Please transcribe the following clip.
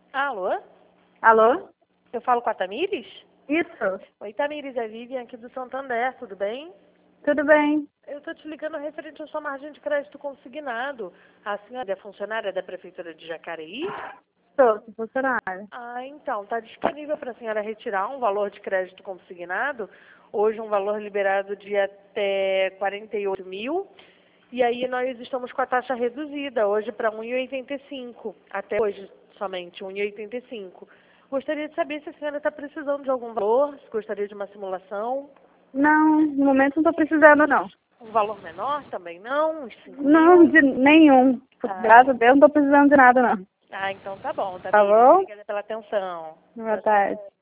Alô? Alô? Eu falo com a Tamires? Isso. Oi, Tamires, é Vivian aqui do Santander, tudo bem? Tudo bem? Eu estou te ligando referente à sua margem de crédito consignado. A senhora é funcionária da Prefeitura de Jacareí? Sou funcionária. Ah, então, está disponível para a senhora retirar um valor de crédito consignado, hoje um valor liberado de até 48 mil, e aí nós estamos com a taxa reduzida, hoje para 1,85, até hoje somente 1,85. Gostaria de saber se a senhora está precisando de algum valor, se gostaria de uma simulação, Não, no momento não estou precisando, não. um valor menor também não, uns 5 Não, mil. de nenhum. Graças a Deus não estou precisando de nada, não. Ah, então tá bom, Tá Tamires. bom? Obrigada pela atenção. Boa tarde.